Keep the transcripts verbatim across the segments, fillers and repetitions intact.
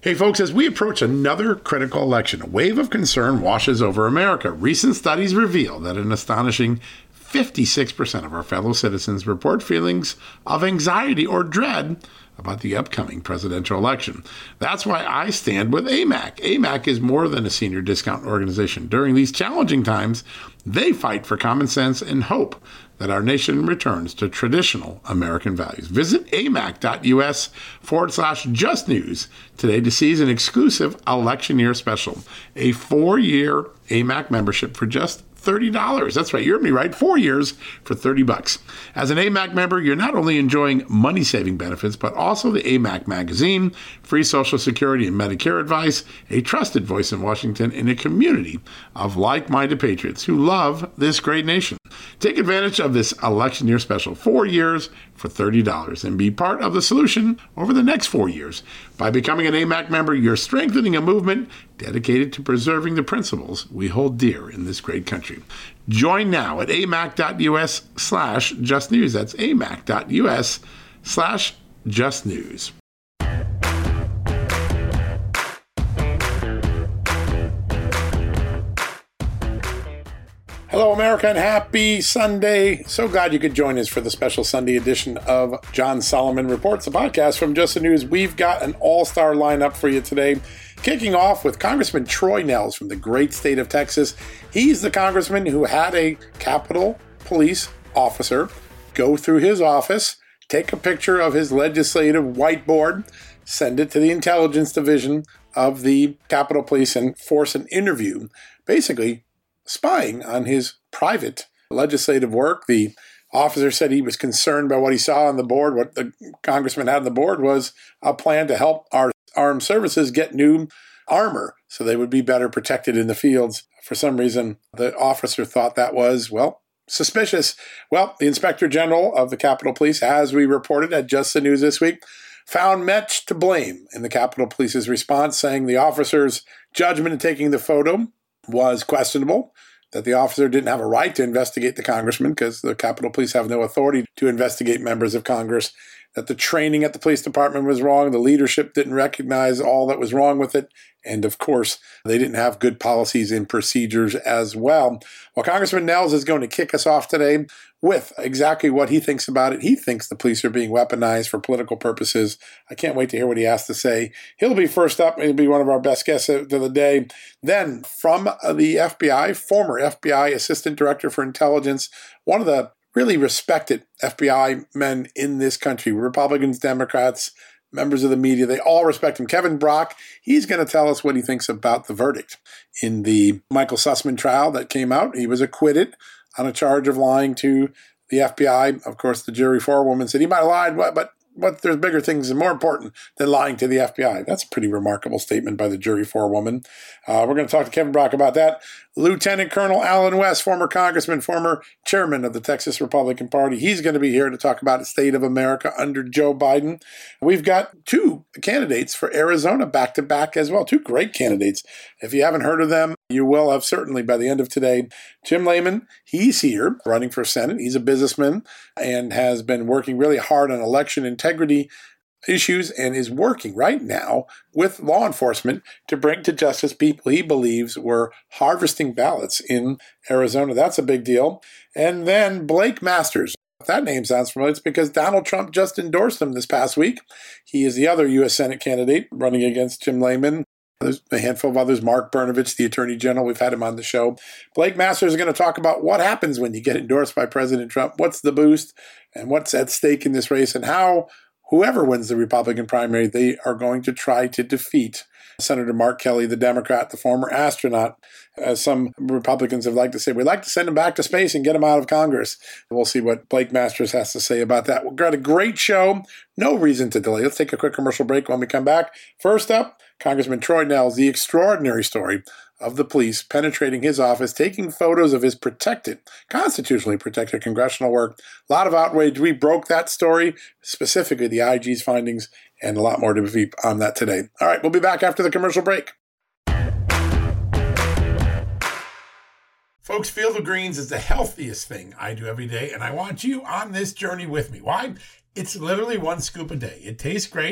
Hey folks, as we approach another critical election, a wave of concern washes over America. Recent studies reveal that an astonishing fifty-six percent of our fellow citizens report feelings of anxiety or dread about the upcoming presidential election. That's why I stand with A M A C. A M A C is more than a senior discount organization. During these challenging times, they fight for common sense and hope that our nation returns to traditional American values. Visit amac.us forward slash just news today to seize an exclusive election year special, a four-year A M A C membership for just thirty dollars. That's right, you heard me right, four years for thirty bucks. As an A M A C member, you're not only enjoying money-saving benefits, but also the A M A C magazine, free Social Security and Medicare advice, a trusted voice in Washington, and a community of like-minded patriots who love this great nation. Take advantage of this election year special, four years for thirty dollars, and be part of the solution over the next four years. By becoming an A M A C member, you're strengthening a movement dedicated to preserving the principles we hold dear in this great country. Join now at amac.us slash just news. That's amac.us slash just news. Hello, America, and happy Sunday. So glad you could join us for the special Sunday edition of John Solomon Reports, a podcast from Just the News. We've got an all-star lineup for you today, kicking off with Congressman Troy Nehls from the great state of Texas. He's the congressman who had a Capitol Police officer go through his office, take a picture of his legislative whiteboard, send it to the intelligence division of the Capitol Police, and force an interview, basically spying on his private legislative work. The officer said he was concerned by what he saw on the board. What the congressman had on the board was a plan to help our armed services get new armor so they would be better protected in the fields. For some reason, the officer thought that was, well, suspicious. Well, the Inspector General of the Capitol Police, as we reported at Just the News this week, found much to blame in the Capitol Police's response, saying the officer's judgment in taking the photo was questionable, that the officer didn't have a right to investigate the congressman because the Capitol Police have no authority to investigate members of Congress, that the training at the police department was wrong, the leadership didn't recognize all that was wrong with it, and of course, they didn't have good policies and procedures as well. Well, Congressman Nehls is going to kick us off today with exactly what he thinks about it. He thinks the police are being weaponized for political purposes. I can't wait to hear what he has to say. He'll be first up. He'll be one of our best guests of the day. Then from the F B I, former F B I Assistant Director for Intelligence, one of the really respected F B I men in this country, Republicans, Democrats, members of the media, they all respect him. Kevin Brock, he's going to tell us what he thinks about the verdict in the Michael Sussman trial that came out. He was acquitted on a charge of lying to the F B I. Of course, the jury forewoman said he might have lied, but but there's bigger things and more important than lying to the F B I. That's a pretty remarkable statement by the jury forewoman. Uh, we're going to talk to Kevin Brock about that. Lieutenant Colonel Allen West, former congressman, former chairman of the Texas Republican Party. He's going to be here to talk about the state of America under Joe Biden. We've got two candidates for Arizona back-to-back as well, two great candidates. If you haven't heard of them, you will have certainly by the end of today. Jim Lamon, he's here running for Senate. He's a businessman and has been working really hard on election integrity issues and is working right now with law enforcement to bring to justice people he believes were harvesting ballots in Arizona. That's a big deal. And then Blake Masters. If that name sounds familiar, it's because Donald Trump just endorsed him this past week. He is the other U S Senate candidate running against Jim Lamon. There's a handful of others. Mark Brnovich, the Attorney General, we've had him on the show. Blake Masters is going to talk about what happens when you get endorsed by President Trump, what's the boost, and what's at stake in this race, and how whoever wins the Republican primary, they are going to try to defeat Senator Mark Kelly, the Democrat, the former astronaut. As some Republicans have liked to say, we'd like to send him back to space and get him out of Congress. We'll see what Blake Masters has to say about that. We've got a great show. No reason to delay. Let's take a quick commercial break when we come back. First up, Congressman Troy Nehls, the extraordinary story of the police penetrating his office, taking photos of his protected, constitutionally protected congressional work. A lot of outrage. We broke that story, specifically the I G's findings, and a lot more to be on that today. All right, we'll be back after the commercial break. Folks, Field of Greens is the healthiest thing I do every day, and I want you on this journey with me. Why? It's literally one scoop a day. It tastes great.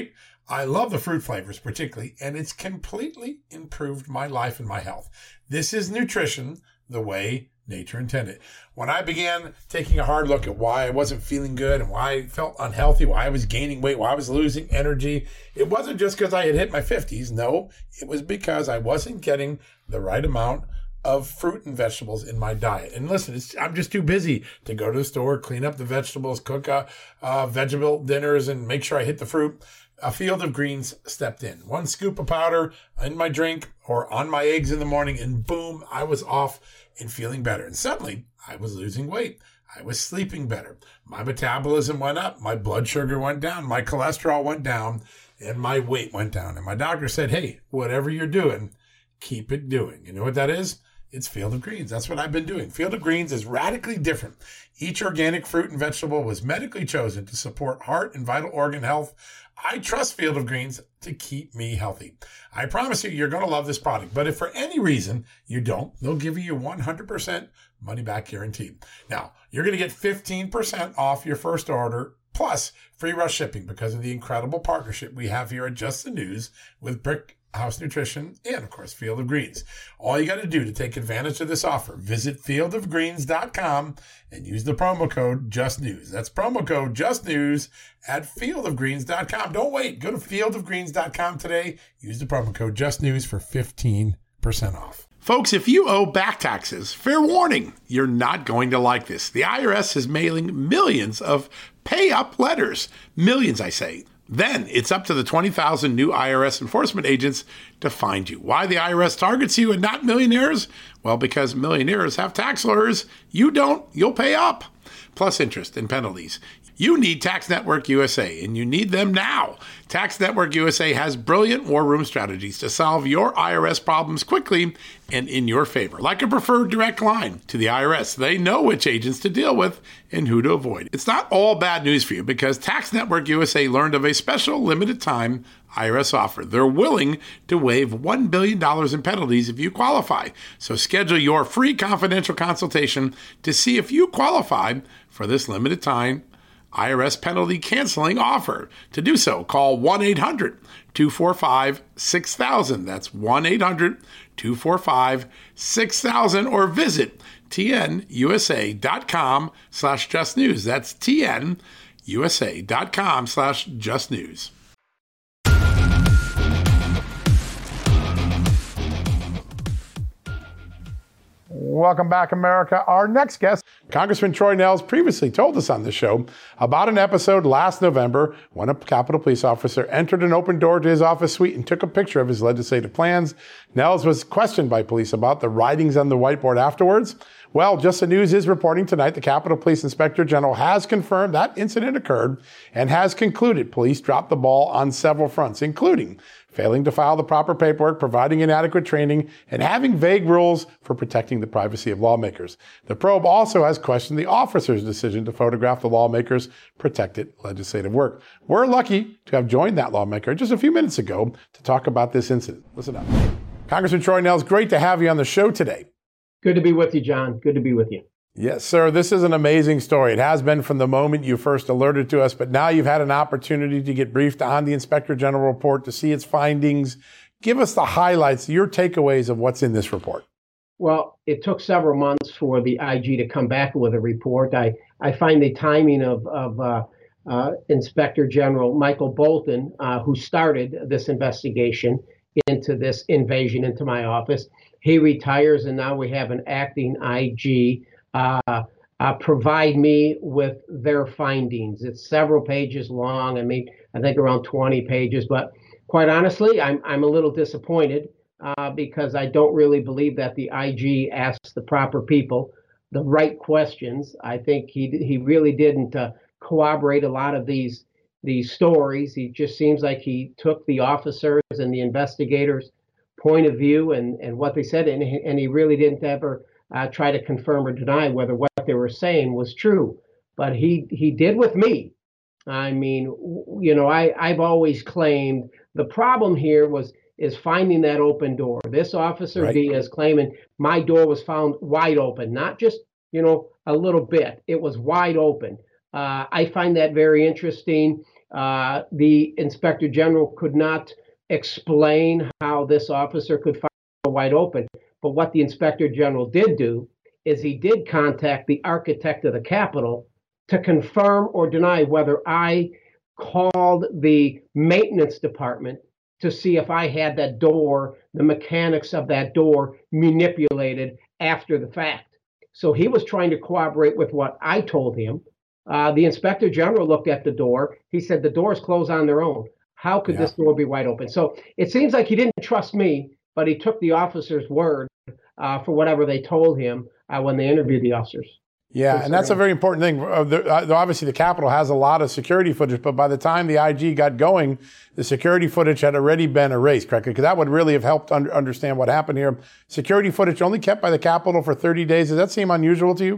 I love the fruit flavors particularly, and it's completely improved my life and my health. This is nutrition the way nature intended. When I began taking a hard look at why I wasn't feeling good and why I felt unhealthy, why I was gaining weight, why I was losing energy, it wasn't just because I had hit my fifties. No, it was because I wasn't getting the right amount of fruit and vegetables in my diet. And listen, it's, I'm just too busy to go to the store, clean up the vegetables, cook uh, uh, vegetable dinners, and make sure I hit the fruit. A Field of Greens stepped in. One scoop of powder in my drink or on my eggs in the morning, and boom, I was off and feeling better. And suddenly, I was losing weight. I was sleeping better. My metabolism went up. My blood sugar went down. My cholesterol went down. And my weight went down. And my doctor said, hey, whatever you're doing, keep it doing. You know what that is? It's Field of Greens. That's what I've been doing. Field of Greens is radically different. Each organic fruit and vegetable was medically chosen to support heart and vital organ health. I trust Field of Greens to keep me healthy. I promise you, you're going to love this product. But if for any reason you don't, they'll give you your one hundred percent money back guarantee. Now, you're going to get fifteen percent off your first order plus free rush shipping because of the incredible partnership we have here at Just the News with Brick House Nutrition, and of course, Field of Greens. All you got to do to take advantage of this offer, visit field of greens dot com and use the promo code JUSTNEWS. That's promo code JUSTNEWS at field of greens dot com. Don't wait. Go to field of greens dot com today. Use the promo code JUSTNEWS for fifteen percent off. Folks, if you owe back taxes, fair warning, you're not going to like this. The I R S is mailing millions of pay-up letters. Millions, I say. Then it's up to the twenty thousand new I R S enforcement agents to find you. Why the I R S targets you and not millionaires? Well, because millionaires have tax lawyers. You don't. You'll pay up. Plus interest and penalties. You need Tax Network U S A, and you need them now. Tax Network U S A has brilliant war room strategies to solve your I R S problems quickly and in your favor. Like a preferred direct line to the I R S. They know which agents to deal with and who to avoid. It's not all bad news for you because Tax Network U S A learned of a special limited time I R S offer. They're willing to waive one billion dollars in penalties if you qualify. So schedule your free confidential consultation to see if you qualify for this limited time I R S penalty canceling offer. To do so, call one eight hundred two four five six thousand. That's one eight hundred two four five six thousand or visit tnusa.com slash just news. That's tnusa.com slash just news. Welcome back, America. Our next guest, Congressman Troy Nehls, previously told us on this show about an episode last November when a Capitol Police officer entered an open door to his office suite and took a picture of his legislative plans. Nehls was questioned by police about the writings on the whiteboard afterwards. Well, Just the News is reporting tonight the Capitol Police Inspector General has confirmed that incident occurred and has concluded police dropped the ball on several fronts, including failing to file the proper paperwork, providing inadequate training, and having vague rules for protecting the privacy of lawmakers. The probe also has questioned the officer's decision to photograph the lawmaker's protected legislative work. We're lucky to have joined that lawmaker just a few minutes ago to talk about this incident. Listen up. Congressman Troy Nehls, great to have you on the show today. Good to be with you, John. Good to be with you. Yes, sir. This is an amazing story. It has been from the moment you first alerted to us, but now you've had an opportunity to get briefed on the Inspector General report, to see its findings. Give us the highlights, your takeaways of what's in this report. Well, it took several months for the I G to come back with a report. I, I find the timing of, of uh, uh, Inspector General Michael Bolton, uh, who started this investigation into this invasion into my office. He retires, and now we have an acting I G uh, uh, provide me with their findings. It's several pages long. I mean, I think around twenty pages. But quite honestly, I'm I'm a little disappointed uh, because I don't really believe that the I G asked the proper people the right questions. I think he he really didn't uh, corroborate a lot of these these stories. He just seems like he took the officers and the investigators' point of view and, and what they said, and, and he really didn't ever uh, try to confirm or deny whether what they were saying was true. But he he did with me. I mean, you know, I, I've always claimed the problem here was is finding that open door. This officer Right. D is claiming my door was found wide open, not just, you know, a little bit. It was wide open. Uh, I find that very interesting. Uh, the inspector general could not explain how this officer could find a wide open. But what the inspector general did do is he did contact the architect of the Capitol to confirm or deny whether I called the maintenance department to see if I had that door, the mechanics of that door manipulated after the fact. So he was trying to corroborate with what I told him. Uh, the inspector general looked at the door. He said the doors close on their own. How could yeah. this door be wide open? So it seems like he didn't trust me, but he took the officer's word uh, for whatever they told him uh, when they interviewed the officers. Yeah, and that's a very important thing. Uh, the, uh, obviously, the Capitol has a lot of security footage, but by the time the I G got going, the security footage had already been erased, correct? Because that would really have helped under, understand what happened here. Security footage only kept by the Capitol for thirty days. Does that seem unusual to you?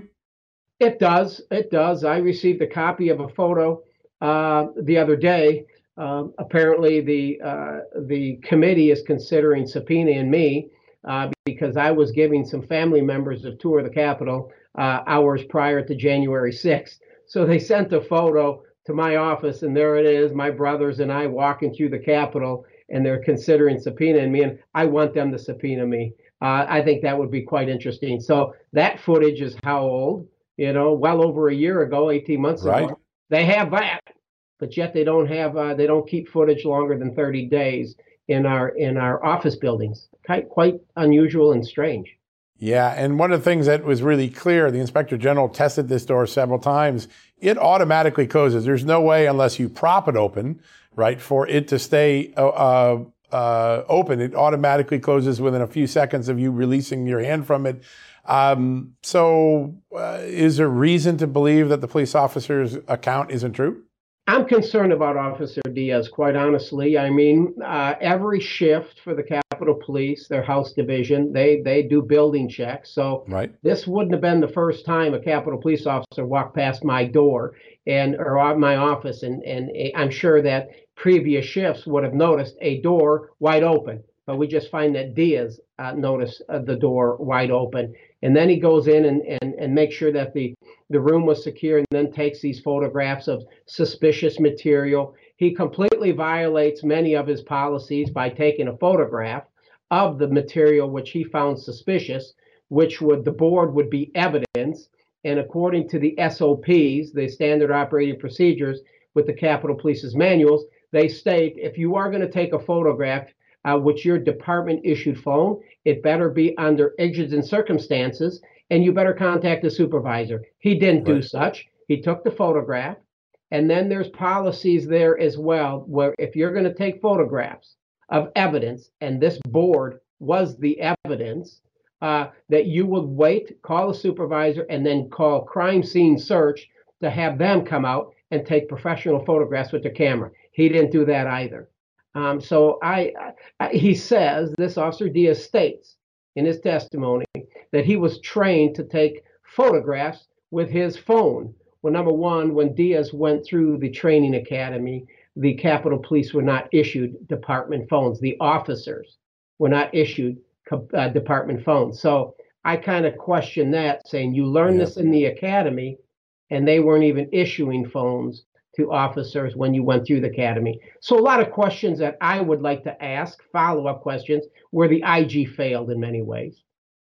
It does. It does. I received a copy of a photo uh, the other day. Um, apparently, the uh, the committee is considering subpoenaing me uh, because I was giving some family members a tour of the Capitol uh, hours prior to January sixth. So they sent a photo to my office, and there it is, my brothers and I walking through the Capitol, and they're considering subpoenaing me, and I want them to subpoena me. Uh, I think that would be quite interesting. So that footage is how old? You know, well over a year ago, eighteen months right. ago. They have that. But yet they don't have uh, they don't keep footage longer than thirty days in our in our office buildings. Quite quite unusual and strange. Yeah, and one of the things that was really clear, the inspector general tested this door several times. It automatically closes. There's no way, unless you prop it open, right, for it to stay uh, uh, open. It automatically closes within a few seconds of you releasing your hand from it. Um, so, uh, is there reason to believe that the police officer's account isn't true? I'm concerned about Officer Diaz, quite honestly. I mean, uh, every shift for the Capitol Police, their House Division, they they do building checks. So right. This wouldn't have been the first time a Capitol Police officer walked past my door and or my office, and and I'm sure that previous shifts would have noticed a door wide open. But we just find that Diaz uh, noticed uh, the door wide open. And then he goes in and, and, and makes sure that the, the room was secure, and then takes these photographs of suspicious material. He completely violates many of his policies by taking a photograph of the material which he found suspicious, which would the board would be evidence. And according to the S O Ps, the standard operating procedures with the Capitol Police's manuals, they state if you are going to take a photograph, Uh, which your department issued phone, it better be under exigent circumstances, and you better contact the supervisor. He didn't right. do such. He took the photograph. And then there's policies there as well, where if you're going to take photographs of evidence, and this board was the evidence, uh, that you would wait, call a supervisor, and then call crime scene search to have them come out and take professional photographs with the camera. He didn't do that either. Um, so I, I, he says, this Officer Diaz states in his testimony that he was trained to take photographs with his phone. Well, number one, when Diaz went through the training academy, the Capitol Police were not issued department phones. The officers were not issued uh, department phones. So I kind of question that, saying you learned yeah. this in the academy, and they weren't even issuing phones to officers when you went through the academy. So a lot of questions that I would like to ask, follow-up questions, where the I G failed in many ways.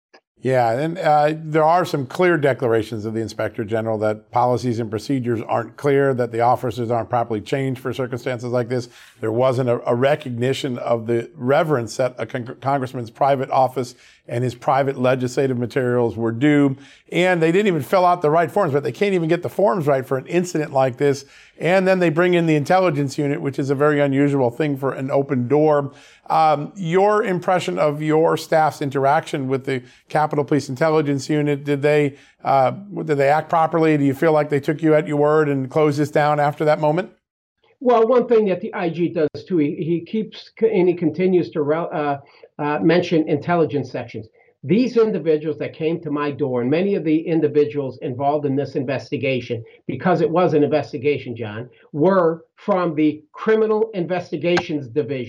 Yeah, and uh, there are some clear declarations of the Inspector General that policies and procedures aren't clear, that the officers aren't properly changed for circumstances like this. There wasn't a, a recognition of the reverence that a con- congressman's private office and his private legislative materials were due. And they didn't even fill out the right forms, but they can't even get the forms right for an incident like this. And then they bring in the intelligence unit, which is a very unusual thing for an open door. Um, your impression of your staff's interaction with the Capitol Police Intelligence Unit, did they uh, did they act properly? Do you feel like they took you at your word and closed this down after that moment? Well, one thing that the I G does too, he, he keeps and he continues to uh, uh, mention intelligence sections. These individuals that came to my door, and many of the individuals involved in this investigation, because it was an investigation, John, were from the Criminal Investigations Division,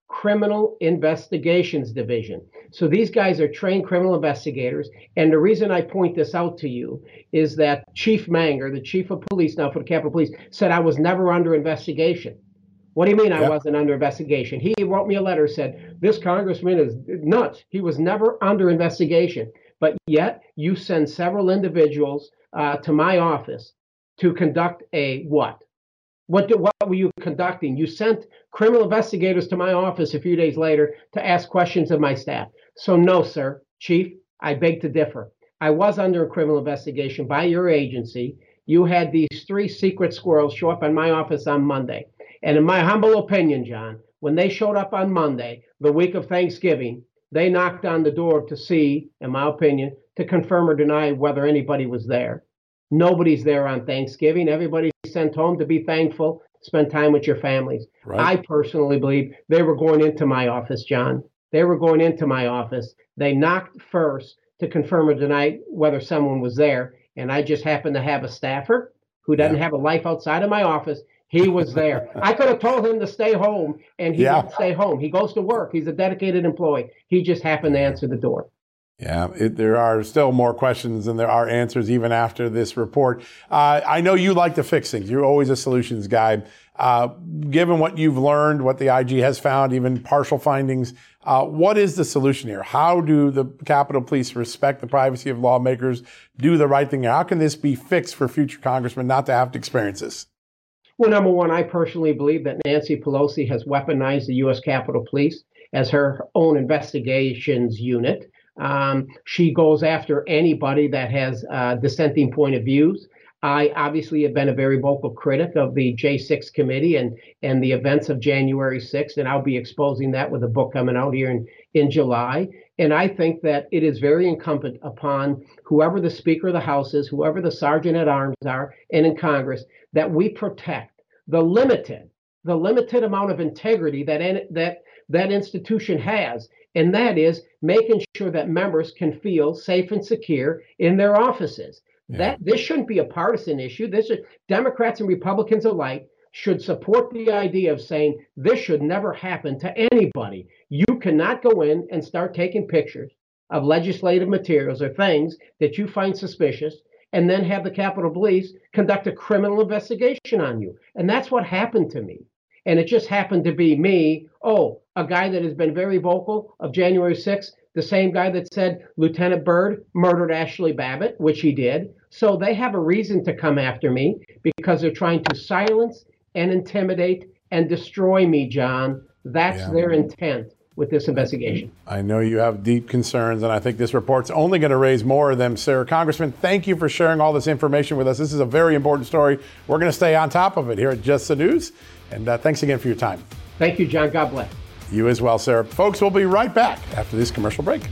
Criminal Investigations Division. So these guys are trained criminal investigators. And the reason I point this out to you is that Chief Manger, the chief of police now for the Capitol Police, said I was never under investigation. What do you mean I yep. wasn't under investigation? He wrote me a letter, said, this congressman is nuts. He was never under investigation. But yet you send several individuals uh, to my office to conduct a what? What, do, what were you conducting? You sent criminal investigators to my office a few days later to ask questions of my staff. So no, sir, Chief, I beg to differ. I was under a criminal investigation by your agency. You had these three secret squirrels show up in my office on Monday. And in my humble opinion, John, when they showed up on Monday, the week of Thanksgiving, they knocked on the door to see, in my opinion, to confirm or deny whether anybody was there. Nobody's there on Thanksgiving. Everybody's sent home to be thankful, spend time with your families. Right. I personally believe they were going into my office, John. They were going into my office. They knocked first to confirm or deny whether someone was there. And I just happened to have a staffer who doesn't yeah. have a life outside of my office. He was there. I could have told him to stay home, and he yeah. didn't stay home. He goes to work. He's a dedicated employee. He just happened to answer the door. Yeah, it, there are still more questions than there are answers even after this report. Uh, I know you like to fix things. You're always a solutions guy. Uh, given what you've learned, what the I G has found, even partial findings, uh, what is the solution here? How do the Capitol Police respect the privacy of lawmakers, do the right thing? How can this be fixed for future congressmen not to have to experience this? Well, number one, I personally believe that Nancy Pelosi has weaponized the U S Capitol Police as her own investigations unit. Um, she goes after anybody that has uh, dissenting point of views. I obviously have been a very vocal critic of the J six committee and, and the events of January sixth, and I'll be exposing that with a book coming out here in, in July. And I think that it is very incumbent upon whoever the Speaker of the House is, whoever the Sergeant at Arms are, and in Congress, that we protect the limited, the limited amount of integrity that that that institution has. And that is making sure that members can feel safe and secure in their offices. Yeah. That this shouldn't be a partisan issue. This is, Democrats and Republicans alike should support the idea of saying this should never happen to anybody. You cannot go in and start taking pictures of legislative materials or things that you find suspicious and then have the Capitol Police conduct a criminal investigation on you. And that's what happened to me. And it just happened to be me, oh, a guy that has been very vocal of January sixth, the same guy that said Lieutenant Byrd murdered Ashley Babbitt, which he did. So they have a reason to come after me because they're trying to silence and intimidate and destroy me, John. That's yeah. their intent with this investigation. I know you have deep concerns, and I think this report's only going to raise more of them, sir. Congressman, thank you for sharing all this information with us. This is a very important story. We're going to stay on top of it here at Just the News. And uh, thanks again for your time. Thank you, John. God bless. You as well, sir. Folks, we'll be right back after this commercial break.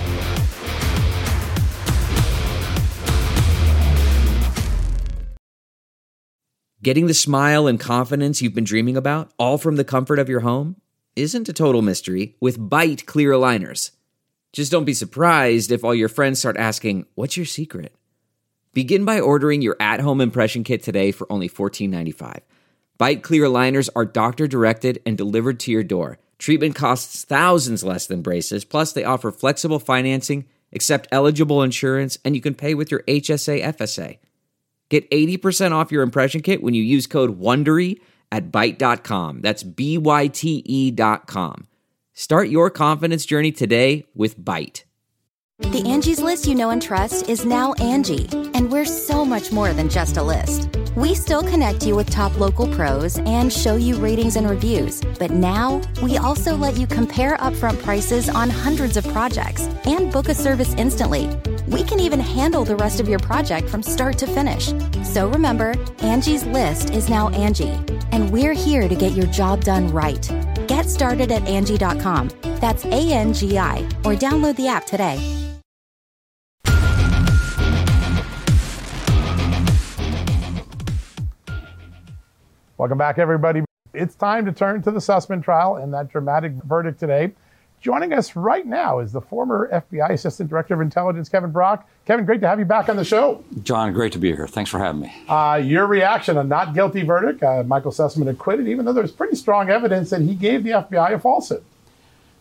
Getting the smile and confidence you've been dreaming about, all from the comfort of your home, isn't a total mystery with Byte clear aligners. Just don't be surprised if all your friends start asking, "What's your secret?" Begin by ordering your at-home impression kit today for only fourteen ninety-five. Byte clear aligners are doctor-directed and delivered to your door. Treatment costs thousands less than braces, plus they offer flexible financing, accept eligible insurance, and you can pay with your H S A F S A. Get eighty percent off your impression kit when you use code WONDERY at byte dot com. That's B Y T E dot com. Start your confidence journey today with Byte. The Angie's List you know and trust is now Angie, and we're so much more than just a list. We still connect you with top local pros and show you ratings and reviews, but now we also let you compare upfront prices on hundreds of projects and book a service instantly. We can even handle the rest of your project from start to finish. So remember, Angie's List is now Angie, and we're here to get your job done right. Get started at Angie dot com. That's A N G I, or download the app today. Welcome back, everybody. It's time to turn to the Sussman trial and that dramatic verdict today. Joining us right now is the former F B I Assistant Director of Intelligence, Kevin Brock. Kevin, great to have you back on the show. John, great to be here. Thanks for having me. Uh, your reaction, a not guilty verdict. Uh, Michael Sussman acquitted, even though there's pretty strong evidence that he gave the F B I a falsehood.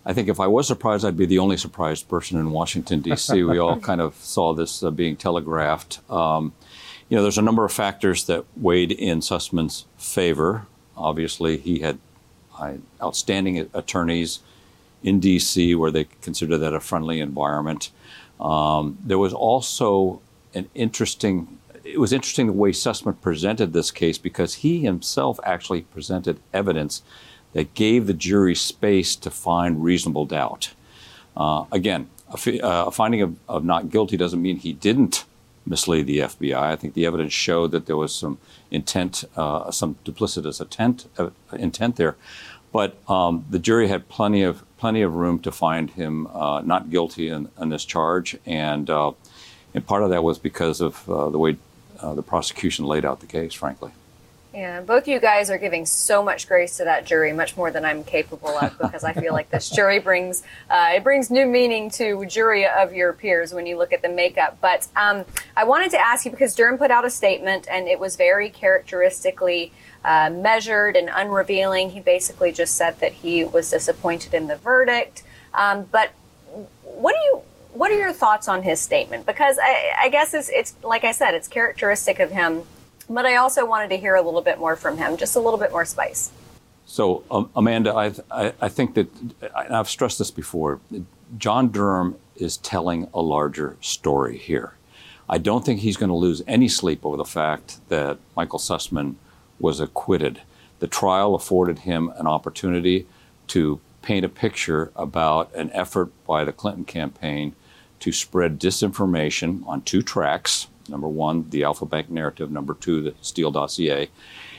I think if I was surprised, I'd be the only surprised person in Washington, D C We all kind of saw this uh, being telegraphed. Um, you know, there's a number of factors that weighed in Sussman's favor. Obviously, he had uh, outstanding attorneys in D C where they consider that a friendly environment. Um, there was also an interesting, it was interesting the way Sussman presented this case, because he himself actually presented evidence that gave the jury space to find reasonable doubt. Uh, again, a, f- uh, a finding of, of not guilty doesn't mean he didn't mislead the F B I. I think the evidence showed that there was some intent, uh, some duplicitous intent, uh, intent there. But um, the jury had plenty of plenty of room to find him uh, not guilty in, in this charge, and uh, and part of that was because of uh, the way uh, the prosecution laid out the case, frankly. Yeah, both of you guys are giving so much grace to that jury, much more than I'm capable of, because I feel like this jury brings uh, it brings new meaning to jury of your peers when you look at the makeup. But um, I wanted to ask you, because Durham put out a statement, and it was very characteristically uh, measured and unrevealing. He basically just said that he was disappointed in the verdict. Um, but what do you what are your thoughts on his statement? Because I, I guess it's, it's like I said, it's characteristic of him. But I also wanted to hear a little bit more from him, just a little bit more spice. So, um, Amanda, I, I, I think that, and I've stressed this before, John Durham is telling a larger story here. I don't think he's going to lose any sleep over the fact that Michael Sussman was acquitted. The trial afforded him an opportunity to paint a picture about an effort by the Clinton campaign to spread disinformation on two tracks. Number one, the Alfa Bank narrative. Number two, the Steele dossier,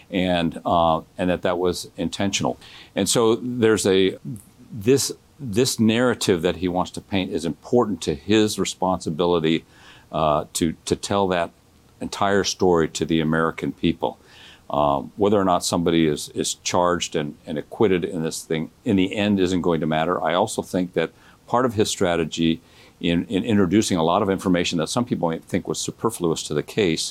and uh, and that that was intentional. And so there's a this this narrative that he wants to paint is important to his responsibility uh, to to tell that entire story to the American people. Um, whether or not somebody is is charged and, and acquitted in this thing in the end isn't going to matter. I also think that part of his strategy In, in introducing a lot of information that some people might think was superfluous to the case,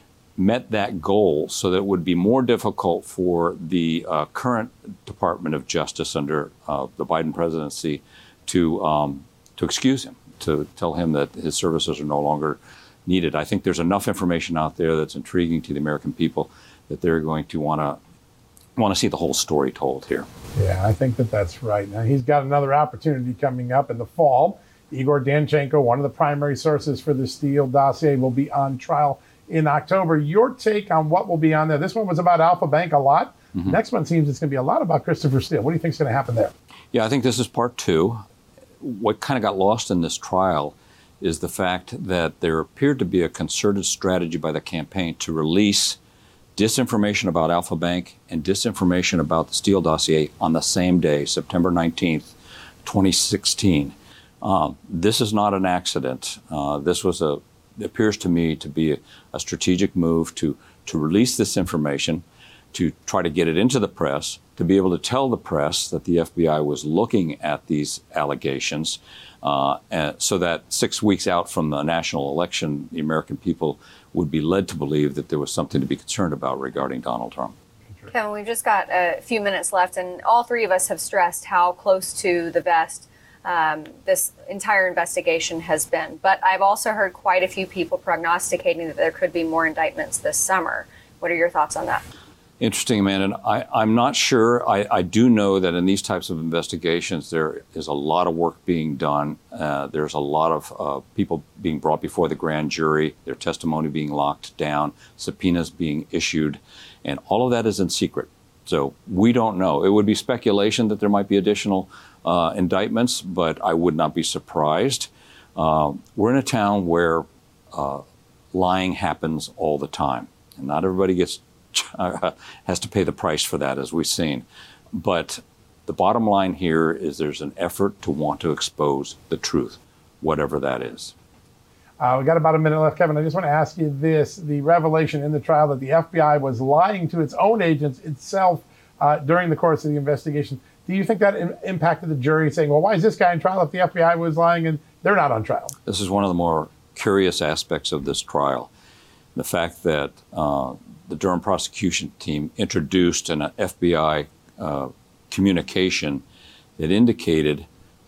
met that goal so that it would be more difficult for the uh, current Department of Justice under uh, the Biden presidency to um, to excuse him, to tell him that his services are no longer needed. I think there's enough information out there that's intriguing to the American people that they're going to want to want to see the whole story told here. Yeah, I think that that's right. Now, he's got another opportunity coming up in the fall. Igor Danchenko, one of the primary sources for the Steele dossier, will be on trial in October. Your take on what will be on there? This one was about Alfa Bank a lot. Mm-hmm. Next one seems it's going to be a lot about Christopher Steele. What do you think is going to happen there? Yeah, I think this is part two. What kind of got lost in this trial is the fact that there appeared to be a concerted strategy by the campaign to release disinformation about Alfa Bank and disinformation about the Steele dossier on the same day, September nineteenth, twenty sixteen. Um, this is not an accident. Uh, this was a, it appears to me to be a, a strategic move to, to release this information, to try to get it into the press, to be able to tell the press that the F B I was looking at these allegations, uh, and so that six weeks out from the national election, the American people would be led to believe that there was something to be concerned about regarding Donald Trump. Kevin, we've just got a few minutes left, and all three of us have stressed how close to the vest Um, this entire investigation has been. But I've also heard quite a few people prognosticating that there could be more indictments this summer. What are your thoughts on that? Interesting, Amanda. I, I'm not sure. I, I do know that in these types of investigations, there is a lot of work being done. Uh, there's a lot of uh, people being brought before the grand jury, their testimony being locked down, subpoenas being issued, and all of that is in secret. So we don't know. It would be speculation that there might be additional uh, indictments, but I would not be surprised. Uh, we're in a town where uh, lying happens all the time, and not everybody gets uh, has to pay the price for that, as we've seen. But the bottom line here is there's an effort to want to expose the truth, whatever that is. Uh, we got about a minute left, Kevin. I just want to ask you this. The revelation in the trial that the F B I was lying to its own agents itself uh, during the course of the investigation. Do you think that in- impacted the jury saying, well, why is this guy in trial if the F B I was lying and they're not on trial? This is one of the more curious aspects of this trial. The fact that uh, the Durham prosecution team introduced an F B I uh, communication that indicated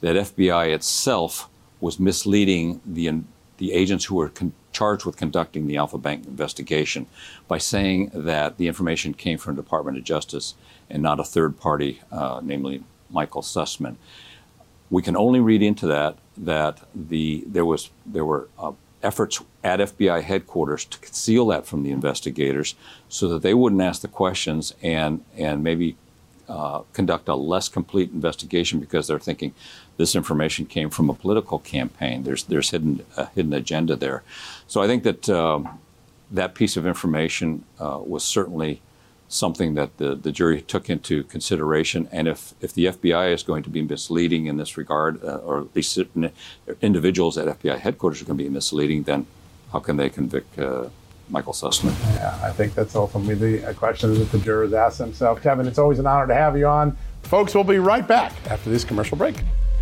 that F B I itself was misleading the the agents who were con- charged with conducting the Alfa Bank investigation by saying that the information came from the Department of Justice and not a third party, uh, namely Michael Sussman. We can only read into that that the there was there were uh, efforts at F B I headquarters to conceal that from the investigators so that they wouldn't ask the questions and and maybe uh, conduct a less complete investigation because they're thinking this information came from a political campaign. There's there's hidden a hidden agenda there. So I think that um, that piece of information uh, was certainly something that the, the jury took into consideration. And if, if the F B I is going to be misleading in this regard, uh, or at least certain individuals at F B I headquarters are going to be misleading, then how can they convict uh, Michael Sussman? Yeah, I think that's ultimately the question that the jurors ask themselves. Kevin, it's always an honor to have you on. Folks, we'll be right back after this commercial break.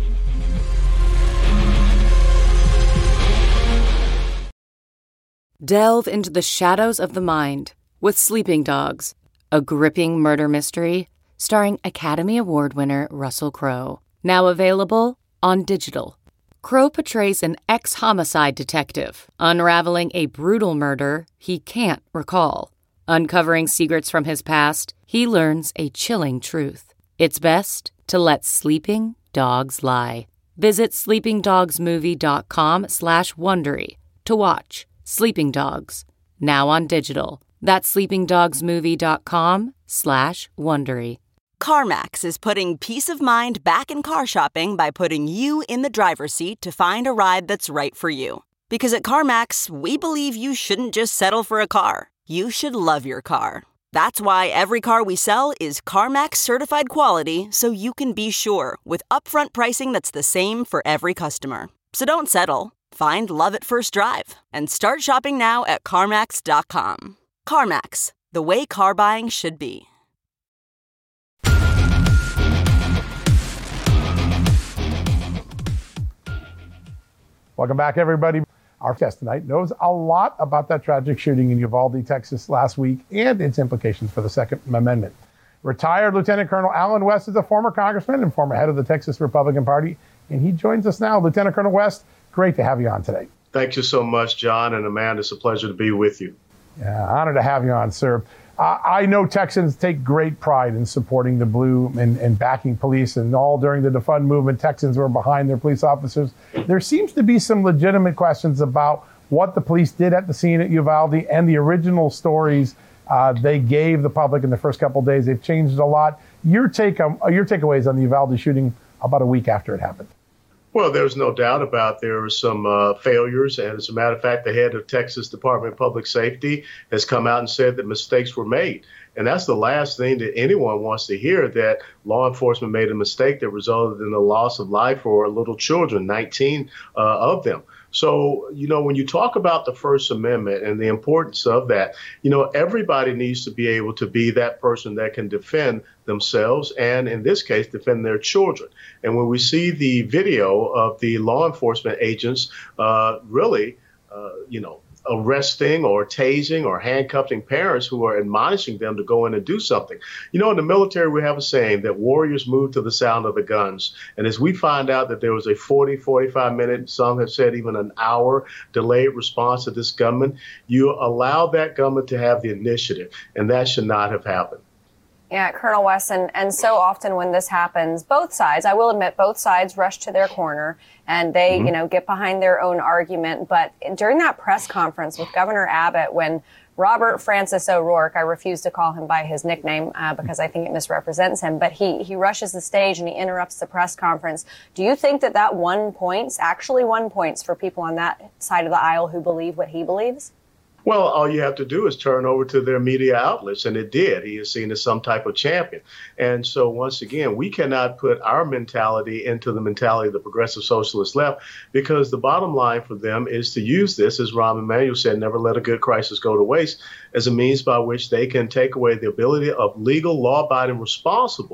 Delve into the shadows of the mind with Sleeping Dogs, a gripping murder mystery starring Academy Award winner Russell Crowe. Now available on digital. Crowe portrays an ex-homicide detective unraveling a brutal murder he can't recall. Uncovering secrets from his past, he learns a chilling truth. It's best to let sleeping dogs lie. Visit sleepingdogsmovie.com slash Wondery to watch Sleeping Dogs, now on digital. That's sleepingdogsmovie.com slash Wondery. CarMax is putting peace of mind back in car shopping by putting you in the driver's seat to find a ride that's right for you. Because at CarMax, we believe you shouldn't just settle for a car. You should love your car. That's why every car we sell is CarMax certified quality, so you can be sure with upfront pricing that's the same for every customer. So don't settle. Find love at first drive and start shopping now at CarMax dot com. CarMax, the way car buying should be. Welcome back, everybody. Our guest tonight knows a lot about that tragic shooting in Uvalde, Texas last week and its implications for the Second Amendment. Retired Lieutenant Colonel Allen West is a former congressman and former head of the Texas Republican Party, and he joins us now. Lieutenant Colonel West, great to have you on today. Thank you so much, John and Amanda. It's a pleasure to be with you. Yeah, honor to have you on, sir. Uh, I know Texans take great pride in supporting the blue and, and backing police, and all during the defund movement, Texans were behind their police officers. There seems to be some legitimate questions about what the police did at the scene at Uvalde and the original stories uh, they gave the public in the first couple of days. They've changed a lot. Your take on, your takeaways on the Uvalde shooting about a week after it happened? Well, there's no doubt about there were some uh, failures. And as a matter of fact, the head of Texas Department of Public Safety has come out and said that mistakes were made. And that's the last thing that anyone wants to hear, that law enforcement made a mistake that resulted in the loss of life for little children, nineteen uh, of them. So, you know, when you talk about the First Amendment and the importance of that, you know, everybody needs to be able to be that person that can defend themselves and, in this case, defend their children. And when we see the video of the law enforcement agents uh, really, uh, you know, arresting or tasing or handcuffing parents who are admonishing them to go in and do something. You know, in the military, we have a saying that warriors move to the sound of the guns. And as we find out that there was a forty, forty-five minute, some have said even an hour delayed response to this gunman, you allow that gunman to have the initiative. And that should not have happened. Yeah, Colonel West, and, and so often when this happens, both sides, I will admit, both sides rush to their corner and they, mm-hmm. you know, get behind their own argument. But during that press conference with Governor Abbott, when Robert Francis O'Rourke, I refuse to call him by his nickname uh, because I think it misrepresents him, but he, he rushes the stage and he interrupts the press conference. Do you think that that won points, actually won points for people on that side of the aisle who believe what he believes? Well, all you have to do is turn over to their media outlets, and it did. He is seen as some type of champion. And so, once again, we cannot put our mentality into the mentality of the progressive socialist left, because the bottom line for them is to use this, as Rahm Emanuel said, never let a good crisis go to waste, as a means by which they can take away the ability of legal, law-abiding, responsible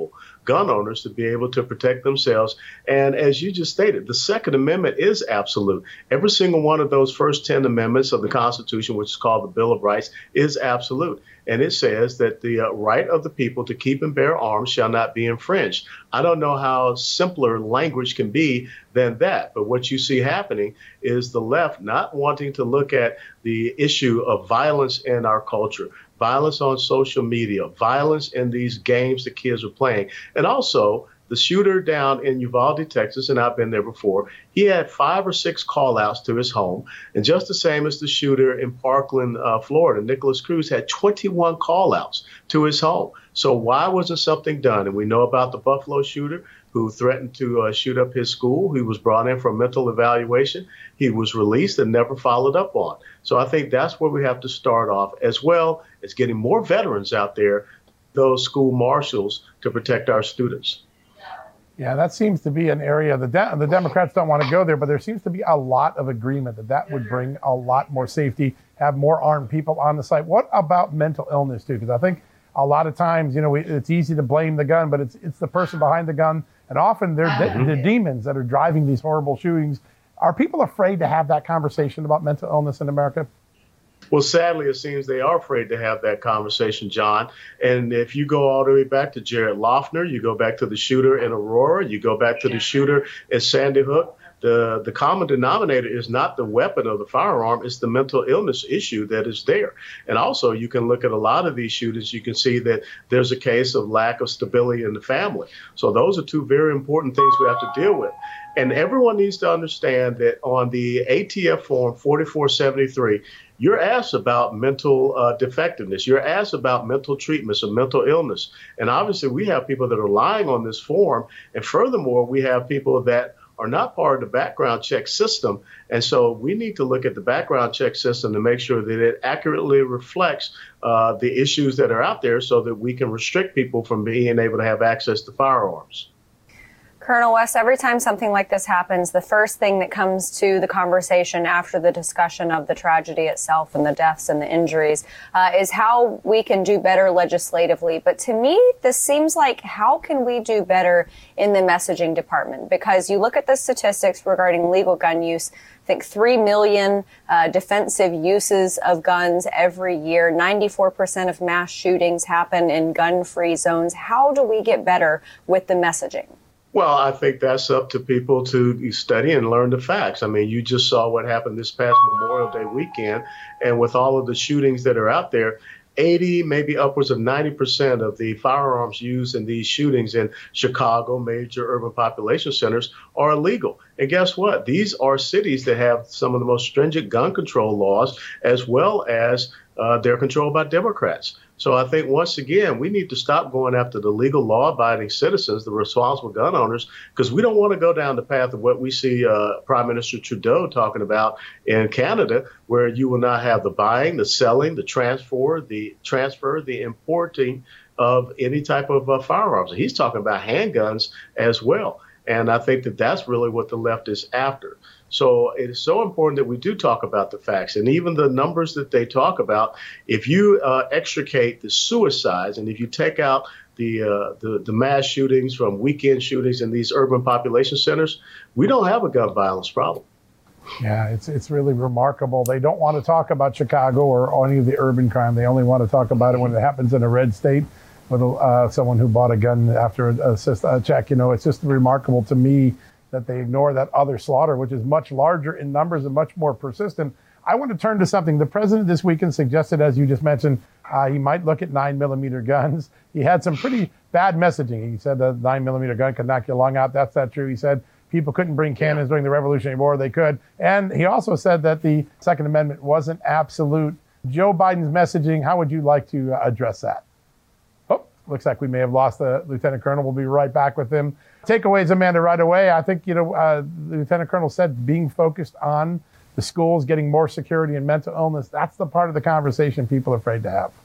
gun owners to be able to protect themselves. And as you just stated, the Second Amendment is absolute. Every single one of those first ten amendments of the Constitution, which is called the Bill of Rights, is absolute. And it says that the uh, right of the people to keep and bear arms shall not be infringed. I don't know how simpler language can be than that. But what you see happening is the left not wanting to look at the issue of violence in our culture, violence on social media, violence in these games that kids are playing, and also the shooter down in Uvalde, Texas, and I've been there before, he had five or six call-outs to his home. And just the same as the shooter in Parkland, uh, Florida, Nicholas Cruz, had twenty-one call-outs to his home. So why wasn't something done? And we know about the Buffalo shooter who threatened to uh, shoot up his school. He was brought in for mental evaluation. He was released and never followed up on. So I think that's where we have to start off, as well as getting more veterans out there, those school marshals, to protect our students. Yeah, that seems to be an area, the de- the Democrats don't want to go there, but there seems to be a lot of agreement that that would bring a lot more safety, have more armed people on the site. What about mental illness, too? Because I think a lot of times, you know, we, it's easy to blame the gun, but it's it's the person behind the gun. And often they're de- the demons that are driving these horrible shootings. Are people afraid to have that conversation about mental illness in America? Well, sadly, it seems they are afraid to have that conversation, John. And if you go all the way back to Jared Loughner, you go back to the shooter in Aurora, you go back to the shooter in Sandy Hook, the, the common denominator is not the weapon or the firearm, it's the mental illness issue that is there. And also, you can look at a lot of these shootings, you can see that there's a case of lack of stability in the family. So those are two very important things we have to deal with. And everyone needs to understand that on the A T F form forty-four seventy-three, you're asked about mental uh, defectiveness. You're asked about mental treatments or mental illness. And obviously, we have people that are lying on this form. And furthermore, we have people that are not part of the background check system. And so we need to look at the background check system to make sure that it accurately reflects uh, the issues that are out there so that we can restrict people from being able to have access to firearms. Colonel West, every time something like this happens, the first thing that comes to the conversation after the discussion of the tragedy itself and the deaths and the injuries uh, is how we can do better legislatively. But to me, this seems like how can we do better in the messaging department? Because you look at the statistics regarding legal gun use, I think three million uh, defensive uses of guns every year. ninety-four percent of mass shootings happen in gun-free zones. How do we get better with the messaging? Well, I think that's up to people to study and learn the facts. I mean, you just saw what happened this past Memorial Day weekend. And with all of the shootings that are out there, eighty, maybe upwards of ninety percent of the firearms used in these shootings in Chicago, major urban population centers, are illegal. And guess what? These are cities that have some of the most stringent gun control laws, as well as uh, they're controlled by Democrats. So I think, once again, we need to stop going after the legal law-abiding citizens, the responsible gun owners, because we don't want to go down the path of what we see uh, Prime Minister Trudeau talking about in Canada, where you will not have the buying, the selling, the transfer, the transfer, the importing of any type of uh, firearms. He's talking about handguns as well. And I think that that's really what the left is after. So it is so important that we do talk about the facts. And even the numbers that they talk about, if you uh, extricate the suicides and if you take out the, uh, the the mass shootings from weekend shootings in these urban population centers, we don't have a gun violence problem. Yeah, it's it's really remarkable. They don't want to talk about Chicago or any of the urban crime. They only want to talk about it when it happens in a red state with uh, someone who bought a gun after a, a check. You know, it's just remarkable to me that they ignore that other slaughter, which is much larger in numbers and much more persistent. I want to turn to something. The president this weekend suggested, as you just mentioned, uh, he might look at nine millimeter guns. He had some pretty bad messaging. He said the nine millimeter gun could knock your lung out. That's not true. He said people couldn't bring cannons during the Revolutionary War. They could. And he also said that the Second Amendment wasn't absolute. Joe Biden's messaging, how would you like to uh, address that? Oh, looks like we may have lost the Lieutenant Colonel. We'll be right back with him. Takeaways, Amanda, right away. I think, you know, uh, the Lieutenant Colonel said being focused on the schools, getting more security and mental illness, that's the part of the conversation people are afraid to have.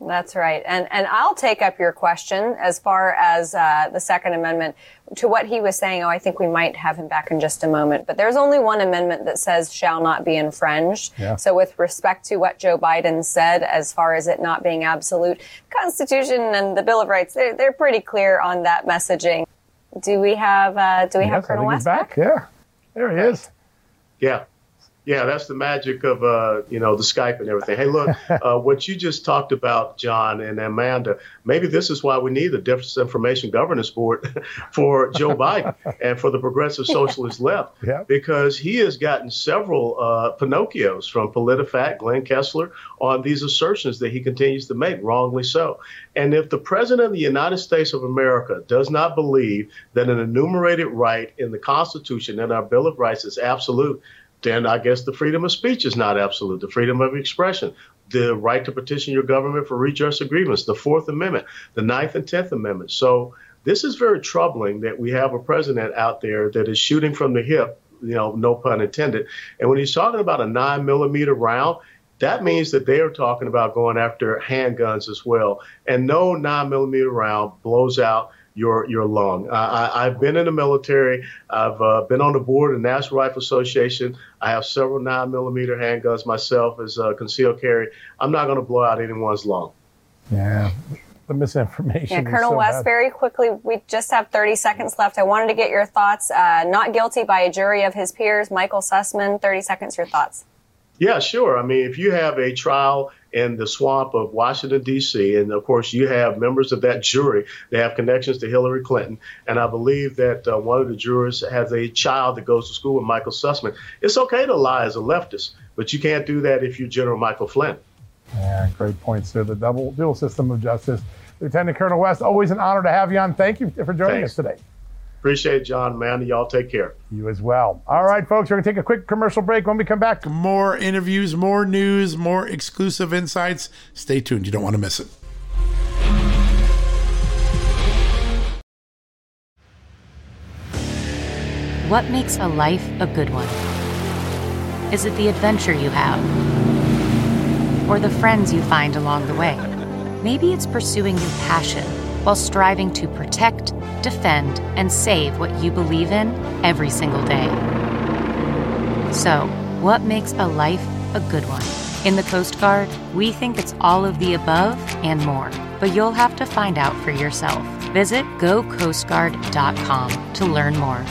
That's right. And and I'll take up your question as far as uh, the Second Amendment to what he was saying. Oh, I think we might have him back in just a moment. But there's only one amendment that says shall not be infringed. Yeah. So with respect to what Joe Biden said, as far as it not being absolute, Constitution and the Bill of Rights, they're, they're pretty clear on that messaging. Do we have uh, do we yes, have Colonel West back? back? Yeah, there he is. Yeah. Yeah, that's the magic of, uh, you know, the Skype and everything. Hey, look, uh, what you just talked about, John and Amanda, maybe this is why we need a Disinformation Governance Board for Joe Biden and for the progressive socialist left, yeah. because he has gotten several uh, Pinocchios from PolitiFact, Glenn Kessler, on these assertions that he continues to make, wrongly so. And if the president of the United States of America does not believe that an enumerated right in the Constitution and our Bill of Rights is absolute, then I guess the freedom of speech is not absolute, the freedom of expression, the right to petition your government for redress of grievance, the Fourth Amendment, the Ninth and Tenth Amendment. So this is very troubling that we have a president out there that is shooting from the hip, you know, no pun intended. And when he's talking about a nine millimeter round, that means that they are talking about going after handguns as well. And no nine millimeter round blows out your your lung. Uh, I, I've been in the military. I've uh, been on the board of the National Rifle Association. I have several nine millimeter handguns myself as a concealed carry. I'm not going to blow out anyone's lung. Yeah, the misinformation. Yeah, Colonel so West, bad. Very quickly, we just have thirty seconds left. I wanted to get your thoughts. Uh, not guilty by a jury of his peers. Michael Sussman, thirty seconds, your thoughts. Yeah, sure. I mean, if you have a trial in the swamp of Washington, D C, and of course you have members of that jury that have connections to Hillary Clinton, and I believe that uh, one of the jurors has a child that goes to school with Michael Sussman. It's okay to lie as a leftist, but you can't do that if you're General Michael Flynn. Yeah, great points there. The double dual system of justice. Lieutenant Colonel West, always an honor to have you on. Thank you for joining Thanks. us today. Appreciate it, John, man. Y'all take care. You as well. All right, folks, we're going to take a quick commercial break. When we come back, more interviews, more news, more exclusive insights. Stay tuned. You don't want to miss it. What makes a life a good one? Is it the adventure you have? Or the friends you find along the way? Maybe it's pursuing your passion while striving to protect, defend, and save what you believe in every single day. So, what makes a life a good one? In the Coast Guard, we think it's all of the above and more, but you'll have to find out for yourself. Visit go coast guard dot com to learn more.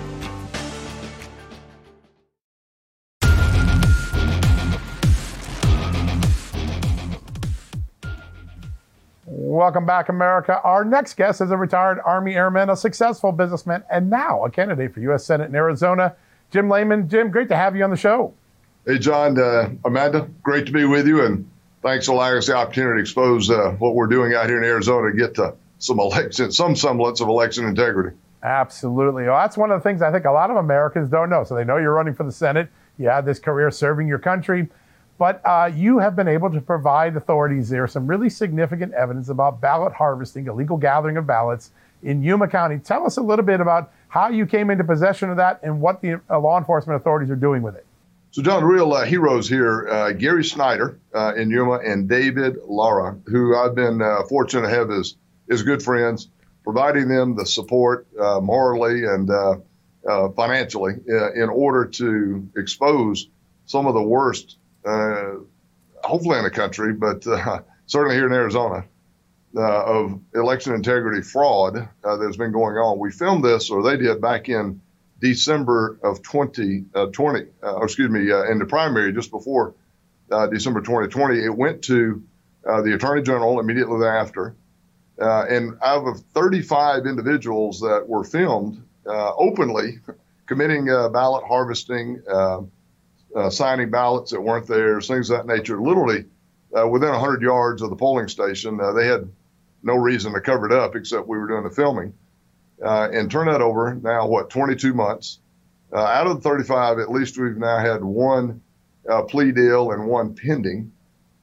Welcome back, America. Our next guest is a retired Army airman, a successful businessman, and now a candidate for U S Senate in Arizona, Jim Layman. Jim, great to have you on the show. Hey, John, uh, Amanda, great to be with you, and thanks for allowing us the opportunity to expose uh, what we're doing out here in Arizona to get to some election, some semblance of election integrity. Absolutely. Well, that's one of the things I think a lot of Americans don't know. So they know you're running for the Senate. You had this career serving your country. But uh, you have been able to provide authorities there some really significant evidence about ballot harvesting, illegal gathering of ballots in Yuma County. Tell us a little bit about how you came into possession of that and what the uh, law enforcement authorities are doing with it. So, John, real uh, heroes here, uh, Gary Snyder uh, in Yuma and David Lara, who I've been uh, fortunate to have as, as good friends, providing them the support uh, morally and uh, uh, financially uh, in order to expose some of the worst Uh, hopefully in the country, but uh, certainly here in Arizona, uh, of election integrity fraud uh, that's been going on. We filmed this, or they did, back in December of twenty twenty, uh, or excuse me, uh, in the primary just before uh, December twenty twenty. It went to uh, the Attorney General immediately thereafter. Uh, and out of thirty-five individuals that were filmed uh, openly committing uh, ballot harvesting, uh, Uh, signing ballots that weren't theirs, things of that nature. Literally uh, within one hundred yards of the polling station, uh, they had no reason to cover it up except we were doing the filming. Uh, and turn that over now, what, twenty-two months. Uh, out of the thirty-five, at least we've now had one uh, plea deal and one pending.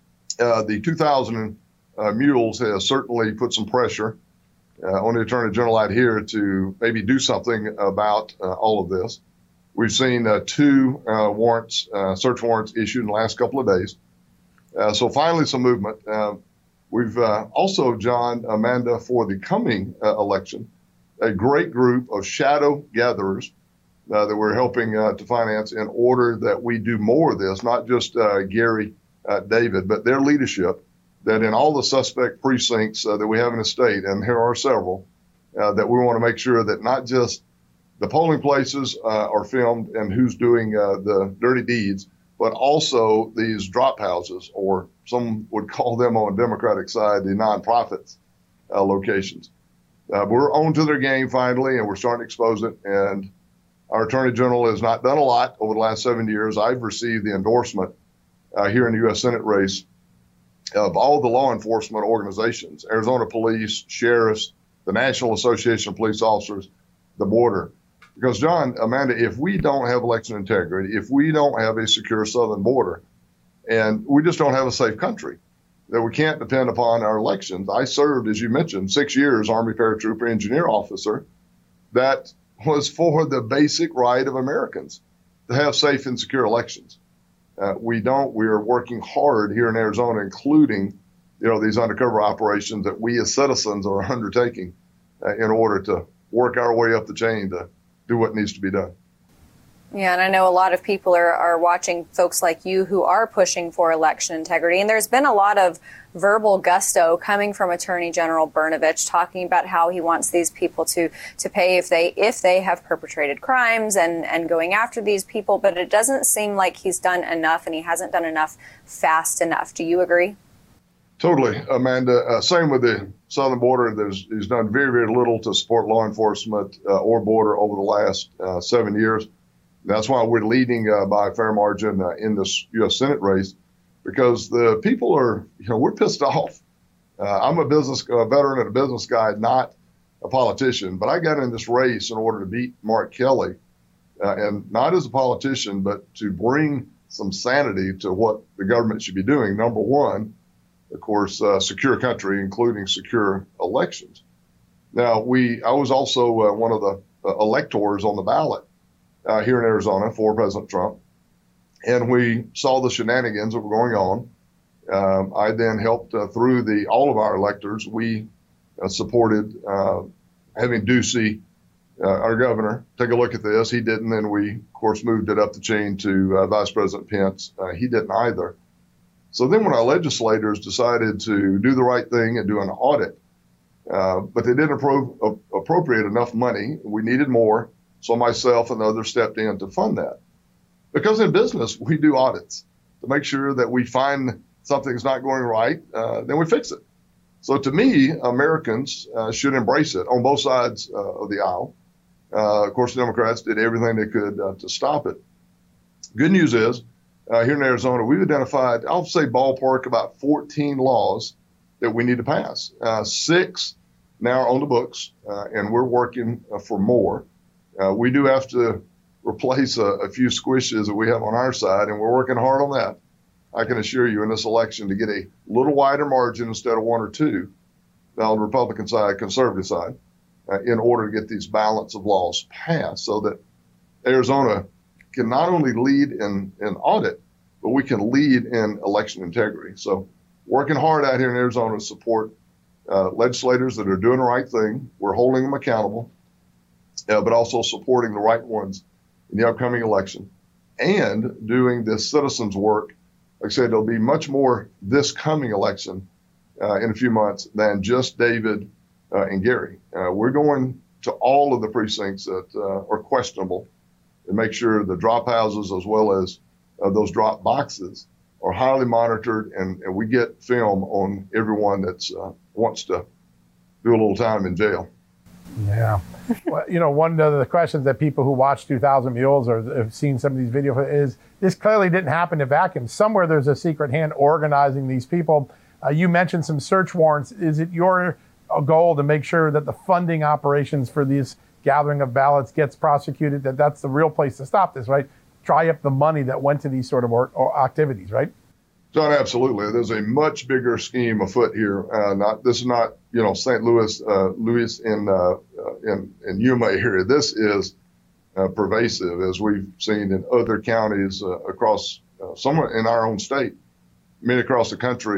Uh, the two thousand uh, mules has certainly put some pressure uh, on the Attorney General out here to maybe do something about uh, all of this. We've seen uh, two uh, warrants, uh, search warrants issued in the last couple of days. Uh, so finally some movement. Uh, We've uh, also, John, Amanda, for the coming uh, election, a great group of shadow gatherers uh, that we're helping uh, to finance in order that we do more of this, not just uh, Gary, uh, David, but their leadership, that in all the suspect precincts uh, that we have in the state, and there are several, uh, that we want to make sure that not just the polling places uh, are filmed and who's doing uh, the dirty deeds, but also these drop houses, or some would call them on the Democratic side, the nonprofits uh, locations. Uh, we're on to their game finally, and we're starting to expose it. And our Attorney General has not done a lot over the last seven years. I've received the endorsement uh, here in the U S Senate race of all the law enforcement organizations, Arizona Police, sheriffs, the National Association of Police Officers, the border. Because, John, Amanda, if we don't have election integrity, if we don't have a secure southern border, and we just don't have a safe country, that we can't depend upon our elections. I served, as you mentioned, six years Army paratrooper engineer officer. That was for the basic right of Americans to have safe and secure elections. Uh, we don't. We are working hard here in Arizona, including, you know, these undercover operations that we as citizens are undertaking uh, in order to work our way up the chain to do what needs to be done. Yeah, and I know a lot of people are, are watching folks like you who are pushing for election integrity. And there's been a lot of verbal gusto coming from Attorney General Brnovich, talking about how he wants these people to to pay if they if they have perpetrated crimes, and, and going after these people. But it doesn't seem like he's done enough, and he hasn't done enough fast enough. Do you agree? Totally, Amanda. Uh, same with the southern border. There's, he's done very, very little to support law enforcement uh, or border over the last uh, seven years. That's why we're leading uh, by a fair margin uh, in this U S Senate race, because the people are, you know, we're pissed off. Uh, I'm a business uh, veteran and a business guy, not a politician, but I got in this race in order to beat Mark Kelly, uh, and not as a politician, but to bring some sanity to what the government should be doing. Number one, of course, uh, secure country, including secure elections. Now, we, I was also uh, one of the uh, electors on the ballot uh, here in Arizona for President Trump, and we saw the shenanigans that were going on. Um, I then helped uh, through the all of our electors. We uh, supported uh, having Ducey, uh, our governor, take a look at this. He didn't, and we, of course, moved it up the chain to uh, Vice President Pence. Uh, he didn't either. So then when our legislators decided to do the right thing and do an audit, uh, but they didn't appro- appropriate enough money, we needed more, so myself and others stepped in to fund that. Because in business, we do audits to make sure that we find something's not going right, uh, then we fix it. So to me, Americans uh, should embrace it on both sides uh, of the aisle. Uh, of course, the Democrats did everything they could uh, to stop it. Good news is, Uh, here in Arizona, we've identified, I'll say ballpark, about fourteen laws that we need to pass. Uh, six now are on the books, uh, and we're working uh, for more. Uh, we do have to replace a, a few squishes that we have on our side, and we're working hard on that. I can assure you in this election to get a little wider margin instead of one or two on the Republican side, conservative side, uh, in order to get these balance of laws passed so that Arizona can not only lead in, in audit, but we can lead in election integrity. So working hard out here in Arizona to support uh, legislators that are doing the right thing. We're holding them accountable, uh, but also supporting the right ones in the upcoming election and doing this citizens work. Like I said, there'll be much more this coming election uh, in a few months than just David uh, and Gary. Uh, we're going to all of the precincts that uh, are questionable and make sure the drop houses as well as uh, those drop boxes are highly monitored, and, and we get film on everyone that's uh, wants to do a little time in jail. Yeah. Well, you know, one of the questions that people who watch two thousand Mules or have seen some of these videos is, this clearly didn't happen in a vacuum. Somewhere there's a secret hand organizing these people. Uh, you mentioned some search warrants. Is it your goal to make sure that the funding operations for these gathering of ballots gets prosecuted, that that's the real place to stop this, right? Dry up the money that went to these sort of or, or activities, right? John, absolutely. There's a much bigger scheme afoot here. Uh, not this is not, you know, Saint Louis, uh, Louis in, uh, in in Yuma area. This is uh, pervasive, as we've seen in other counties uh, across uh, somewhere in our own state, many across the country.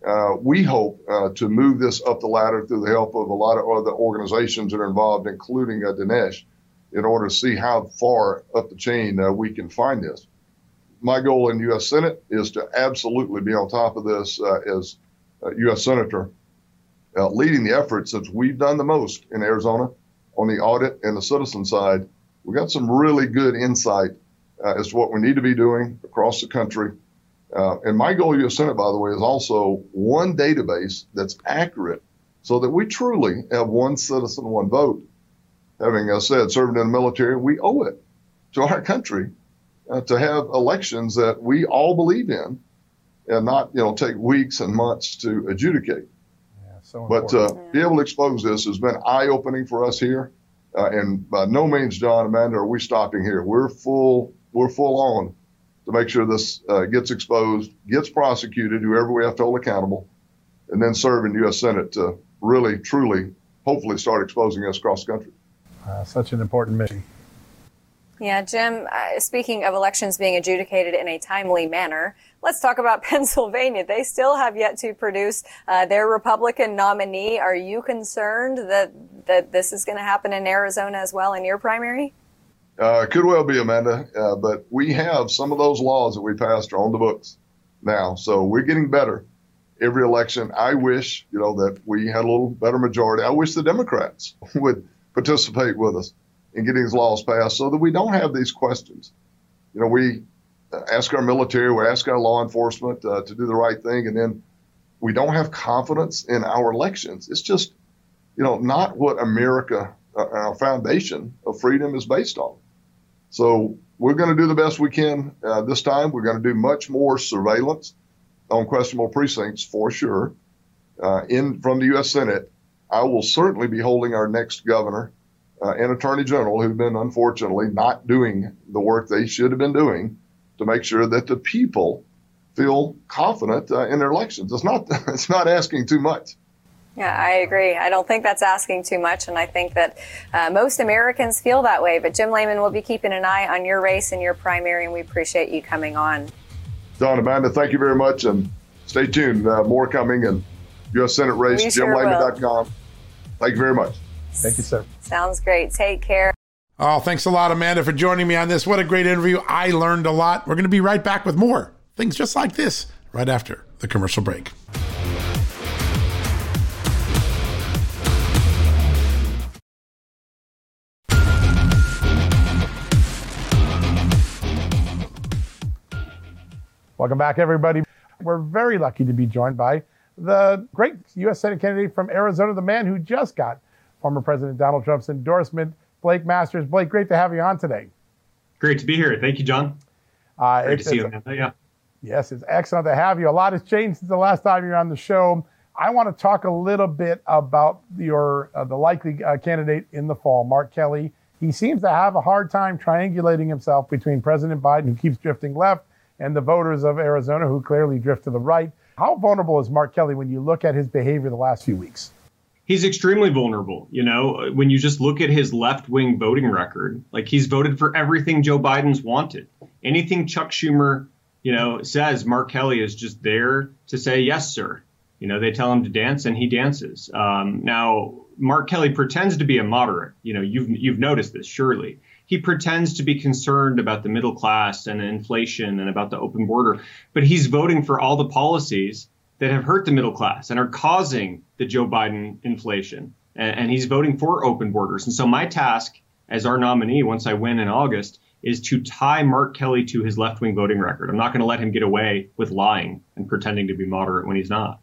Uh, we hope uh, to move this up the ladder through the help of a lot of other organizations that are involved, including uh, Dinesh, in order to see how far up the chain uh, we can find this. My goal in the U S Senate is to absolutely be on top of this uh, as a U S Senator, uh, leading the effort, since we've done the most in Arizona on the audit and the citizen side. We've got some really good insight uh, as to what we need to be doing across the country. Uh, and my goal in the U S Senate, by the way, is also one database that's accurate so that we truly have one citizen, one vote. Having uh, said, serving in the military, we owe it to our country uh, to have elections that we all believe in and not, you know, take weeks and months to adjudicate. Yeah, so but uh, be able to expose this has been eye-opening for us here. Uh, and by no means, John, Amanda, are we stopping here. We're full, we're full on to make sure this uh, gets exposed, gets prosecuted, whoever we have to hold accountable, and then serve in the U S Senate to really, truly, hopefully start exposing us across the country. Uh, such an important mission. Yeah, Jim, uh, speaking of elections being adjudicated in a timely manner, let's talk about Pennsylvania. They still have yet to produce uh, their Republican nominee. Are you concerned that, that this is going to happen in Arizona as well in your primary? Uh, could well be, Amanda, uh, but we have some of those laws that we passed are on the books now. So we're getting better every election. I wish, you know, that we had a little better majority. I wish the Democrats would participate with us in getting these laws passed so that we don't have these questions. You know, we ask our military, we ask our law enforcement uh, to do the right thing, and then we don't have confidence in our elections. It's just, you know, not what America, uh, our foundation of freedom is based on. So we're going to do the best we can uh, this time. We're going to do much more surveillance on questionable precincts for sure. Uh, in from the U S Senate, I will certainly be holding our next governor uh, and attorney general who've been unfortunately not doing the work they should have been doing to make sure that the people feel confident uh, in their elections. It's not, it's not asking too much. Yeah, I agree. I don't think that's asking too much, and I think that uh, most Americans feel that way. But Jim Layman will be keeping an eye on your race and your primary, and we appreciate you coming on. Don, Amanda, thank you very much, and stay tuned. Uh, more coming, and U S Senate race, jim layman dot com. Thank you very much. Thank you, sir. Sounds great. Take care. Oh, thanks a lot, Amanda, for joining me on this. What a great interview. I learned a lot. We're going to be right back with more things just like this right after the commercial break. Welcome back, everybody. We're very lucky to be joined by the great U S Senate candidate from Arizona, the man who just got former President Donald Trump's endorsement, Blake Masters. Blake, great to have you on today. Great to be here. Thank you, John. Uh, great to see you, Amanda. Yeah. Yes, it's excellent to have you. A lot has changed since the last time you were on the show. I want to talk a little bit about your uh, the likely uh, candidate in the fall, Mark Kelly. He seems to have a hard time triangulating himself between President Biden, who keeps drifting left, and the voters of Arizona, who clearly drift to the right. How vulnerable is Mark Kelly when you look at his behavior the last few weeks? He's extremely vulnerable. You know, when you just look at his left-wing voting record, like he's voted for everything Joe Biden's wanted. Anything Chuck Schumer, you know, says, Mark Kelly is just there to say, yes, sir. You know, they tell him to dance and he dances. Um, now, Mark Kelly pretends to be a moderate. You know, you've you've noticed this, surely. He pretends to be concerned about the middle class and inflation and about the open border, but he's voting for all the policies that have hurt the middle class and are causing the Joe Biden inflation. And, and he's voting for open borders. And so my task as our nominee, once I win in August, is to tie Mark Kelly to his left-wing voting record. I'm not going to let him get away with lying and pretending to be moderate when he's not.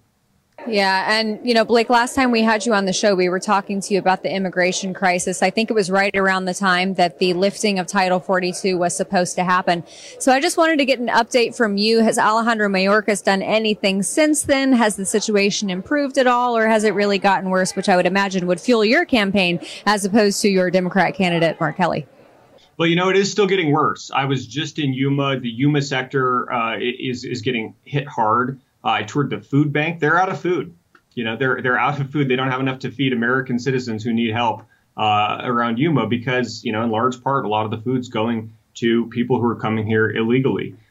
Yeah. And, you know, Blake, last time we had you on the show, we were talking to you about the immigration crisis. I think it was right around the time that the lifting of Title forty-two was supposed to happen. So I just wanted to get an update from you. Has Alejandro Mayorkas done anything since then? Has the situation improved at all, or has it really gotten worse, which I would imagine would fuel your campaign as opposed to your Democrat candidate, Mark Kelly? Well, you know, it is still getting worse. I was just in Yuma. The Yuma sector uh, is is getting hit hard. Uh, I toured the food bank. They're out of food. You know, they're they're out of food. They don't have enough to feed American citizens who need help uh, around Yuma because, you know, in large part, a lot of the food's going to people who are coming here illegally.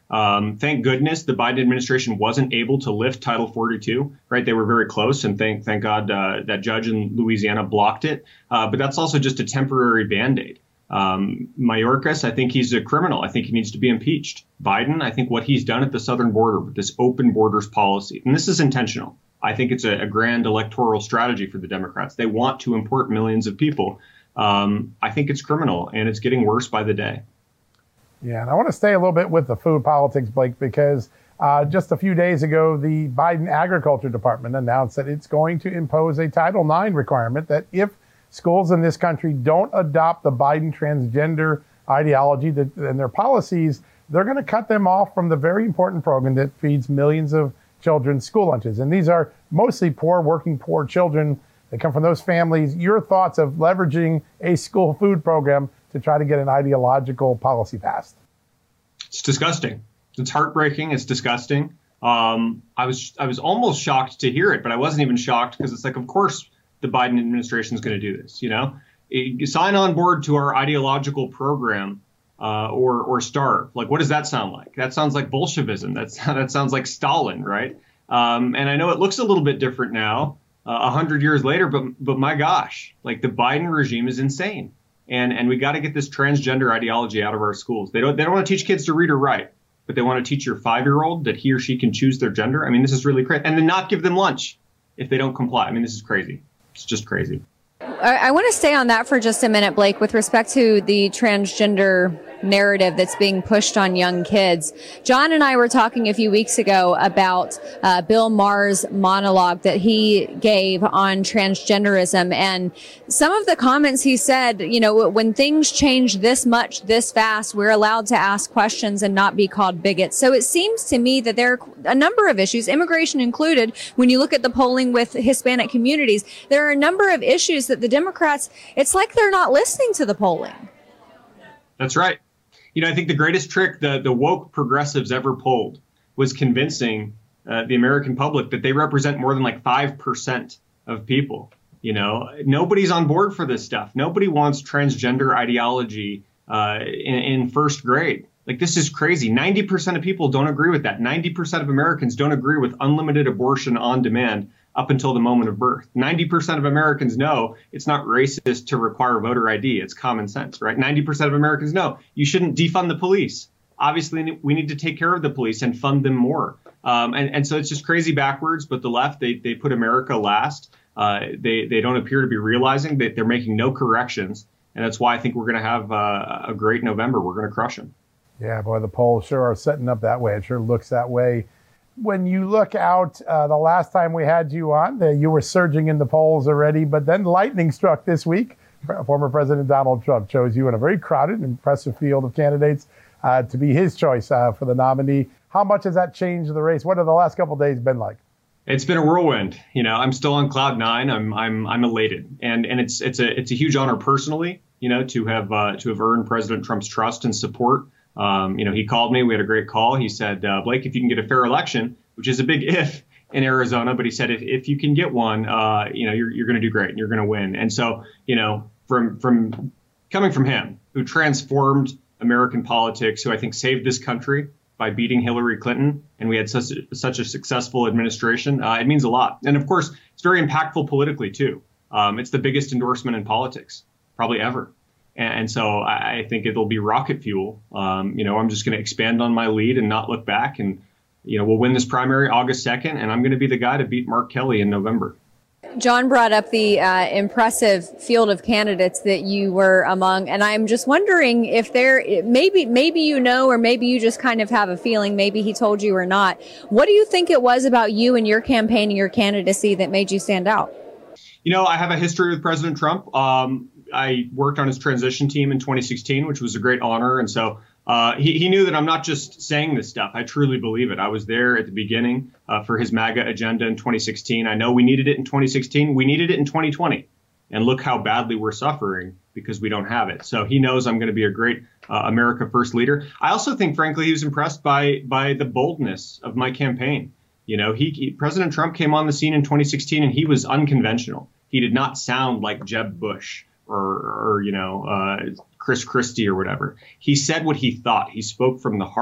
Um, thank goodness the Biden administration wasn't able to lift Title forty-two, right? They were very close, and thank thank God uh, that judge in Louisiana blocked it. Uh, but that's also just a temporary Band-Aid. Um, Mayorkas, I think he's a criminal. I think he needs to be impeached. Biden, I think what he's done at the southern border with this open borders policy, and this is intentional. I think it's a, a grand electoral strategy for the Democrats. They want to import millions of people. Um, I think it's criminal, and it's getting worse by the day. Yeah, and I want to stay a little bit with the food politics, Blake, because uh, just a few days ago, the Biden Agriculture Department announced that it's going to impose a Title nine requirement that if schools in this country don't adopt the Biden transgender ideology that, and their policies, they're going to cut them off from the very important program that feeds millions of children's school lunches. And these are mostly poor, working poor children that come from those families. Your thoughts of leveraging a school food program to try to get an ideological policy passed? It's disgusting. It's heartbreaking. It's disgusting. Um, I was I was almost shocked to hear it, but I wasn't even shocked because it's like, of course, the Biden administration is going to do this. You know, you sign on board to our ideological program uh, or or starve. Like, what does that sound like? That sounds like Bolshevism. That's that sounds like Stalin, right? Um, and I know it looks a little bit different now, a uh, hundred years later, but but my gosh, like the Biden regime is insane. And and we got to get this transgender ideology out of our schools. They don't they don't want to teach kids to read or write, but they want to teach your five-year-old that he or she can choose their gender. I mean, this is really crazy. And then not give them lunch if they don't comply. I mean, this is crazy. It's just crazy. I, I want to stay on that for just a minute, Blake, with respect to the transgender narrative that's being pushed on young kids. John and I were talking a few weeks ago about uh, Bill Maher's monologue that he gave on transgenderism, and some of the comments he said, you know, when things change this much, this fast, we're allowed to ask questions and not be called bigots. So it seems to me that there are a number of issues, immigration included, when you look at the polling with Hispanic communities, there are a number of issues that the Democrats, it's like they're not listening to the polling. That's right. You know, I think the greatest trick the, the woke progressives ever pulled was convincing uh, the American public that they represent more than like five percent of people. You know, nobody's on board for this stuff. Nobody wants transgender ideology uh, in, in first grade. Like, this is crazy. ninety percent of people don't agree with that. ninety percent of Americans don't agree with unlimited abortion on demand up until the moment of birth. ninety percent of Americans know it's not racist to require voter I D. It's common sense, right? ninety percent of Americans know you shouldn't defund the police. Obviously, we need to take care of the police and fund them more. Um, and, and so it's just crazy backwards. But the left, they they put America last. Uh, they, they don't appear to be realizing that they're making no corrections. And that's why I think we're going to have uh, a great November. We're going to crush them. Yeah, boy, the polls sure are setting up that way. It sure looks that way. When you look out, uh, the last time we had you on, uh, you were surging in the polls already, but then lightning struck this week. Former President Donald Trump chose you in a very crowded, impressive field of candidates uh, to be his choice uh, for the nominee. How much has that changed the race? What have the last couple of days been like? It's been a whirlwind. You know, I'm still on cloud nine. I'm I'm I'm elated, and and it's it's a it's a huge honor personally, you know, to have uh, to have earned President Trump's trust and support. Um, you know, he called me. We had a great call. He said, uh, Blake, if you can get a fair election, which is a big if in Arizona, but he said, if, if you can get one, uh, you know, you're, you're going to do great and you're going to win. And so, you know, from from coming from him, who transformed American politics, who I think saved this country by beating Hillary Clinton, and we had such a, such a successful administration, uh, it means a lot. And of course, it's very impactful politically, too. Um, it's the biggest endorsement in politics, probably ever. And so I think it'll be rocket fuel. Um, you know, I'm just going to expand on my lead and not look back. And, you know, we'll win this primary August second, and I'm going to be the guy to beat Mark Kelly in November. John brought up the uh, impressive field of candidates that you were among, and I'm just wondering if there, maybe, maybe you know, or maybe you just kind of have a feeling, maybe he told you or not. What do you think it was about you and your campaign and your candidacy that made you stand out? You know, I have a history with President Trump. Um, I worked on his transition team in twenty sixteen, which was a great honor. And so uh, he, he knew that I'm not just saying this stuff. I truly believe it. I was there at the beginning uh, for his MAGA agenda in twenty sixteen. I know we needed it in twenty sixteen. We needed it in twenty twenty. And look how badly we're suffering because we don't have it. So he knows I'm going to be a great uh, America First leader. I also think, frankly, he was impressed by by the boldness of my campaign. You know, he, he President Trump came on the scene in twenty sixteen and he was unconventional. He did not sound like Jeb Bush or, or you know, uh, Chris Christie or whatever. He said what he thought. He spoke from the heart.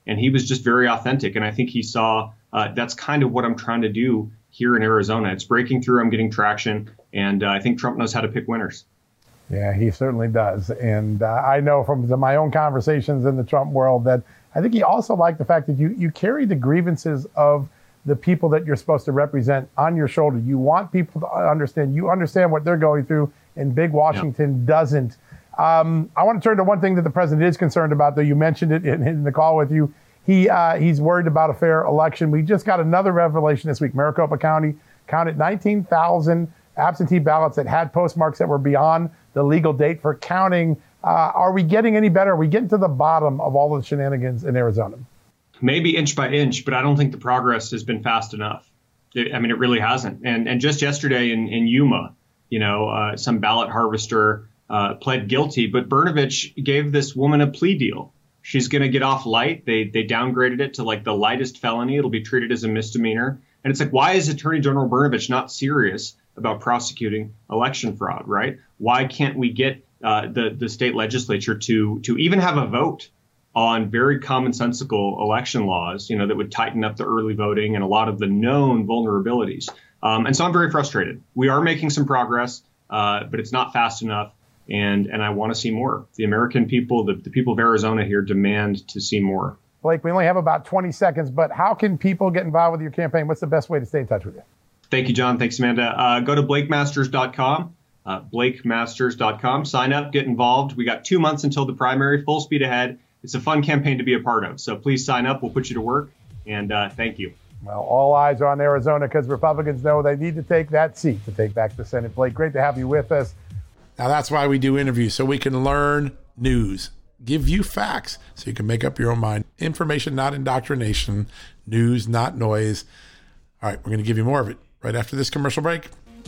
And he was just very authentic. And I think he saw uh, that's kind of what I'm trying to do here in Arizona. It's breaking through. I'm getting traction. And uh, I think Trump knows how to pick winners. Yeah, he certainly does. And uh, I know from the, my own conversations in the Trump world that I think he also liked the fact that you, you carry the grievances of the people that you're supposed to represent on your shoulder. You want people to understand. You understand what they're going through, and big Washington yeah. doesn't. Um, I want to turn to one thing that the president is concerned about, though. You mentioned it in, in the call with you. He uh, he's worried about a fair election. We just got another revelation this week. Maricopa County counted nineteen thousand absentee ballots that had postmarks that were beyond the legal date for counting. Uh, are we getting any better? Are we getting to the bottom of all the shenanigans in Arizona? Maybe inch by inch, but I don't think the progress has been fast enough. It, I mean, it really hasn't. And and just yesterday in, in Yuma, you know, uh, some ballot harvester uh, pled guilty, but Brnovich gave this woman a plea deal. She's going to get off light. They they downgraded it to like the lightest felony. It'll be treated as a misdemeanor. And it's like, why is Attorney General Brnovich not serious about prosecuting election fraud, right? Why can't we get uh, the, the state legislature to to even have a vote on very commonsensical election laws, you know, that would tighten up the early voting and a lot of the known vulnerabilities. Um, and so I'm very frustrated. We are making some progress, uh, but it's not fast enough. And and I want to see more. The American people, the, the people of Arizona here demand to see more. Blake, we only have about twenty seconds, but how can people get involved with your campaign? What's the best way to stay in touch with you? Thank you, John. Thanks, Amanda. Uh, go to blake masters dot com, uh, blake masters dot com. Sign up, get involved. We got two months until the primary, full speed ahead. It's a fun campaign to be a part of. So please sign up. We'll put you to work. And uh, thank you. Well, all eyes are on Arizona because Republicans know they need to take that seat to take back the Senate. Blake, great to have you with us. Now, that's why we do interviews, so we can learn news, give you facts so you can make up your own mind. Information, not indoctrination. News, not noise. All right, we're going to give you more of it right after this commercial break.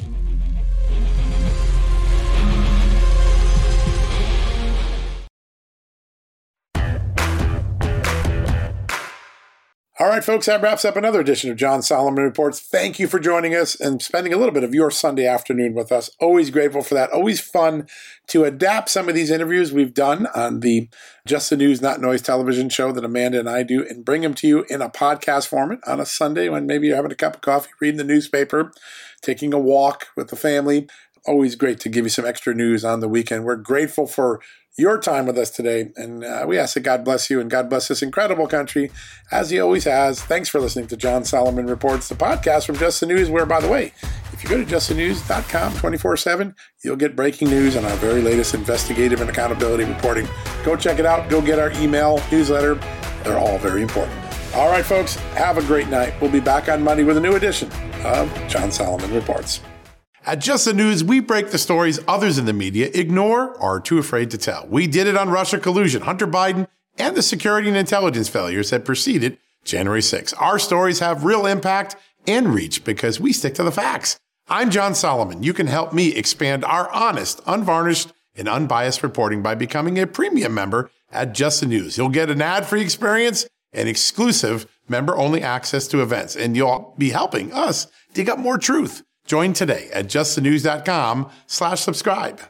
All right, folks, that wraps up another edition of John Solomon Reports. Thank you for joining us and spending a little bit of your Sunday afternoon with us. Always grateful for that. Always fun to adapt some of these interviews we've done on the Just the News, Not Noise television show that Amanda and I do and bring them to you in a podcast format on a Sunday when maybe you're having a cup of coffee, reading the newspaper, taking a walk with the family. Always great to give you some extra news on the weekend. We're grateful for your time with us today. And uh, we ask that God bless you and God bless this incredible country, as he always has. Thanks for listening to John Solomon Reports, the podcast from Just the News, where, by the way, if you go to just the news dot com twenty-four seven, you'll get breaking news on our very latest investigative and accountability reporting. Go check it out. Go get our email newsletter. They're all very important. All right, folks, have a great night. We'll be back on Monday with a new edition of John Solomon Reports. At Just the News, we break the stories others in the media ignore or are too afraid to tell. We did it on Russia collusion, Hunter Biden, and the security and intelligence failures that preceded January sixth. Our stories have real impact and reach because we stick to the facts. I'm John Solomon. You can help me expand our honest, unvarnished, and unbiased reporting by becoming a premium member at Just the News. You'll get an ad-free experience and exclusive member-only access to events, and you'll be helping us dig up more truth. Join today at just the news dot com slash subscribe.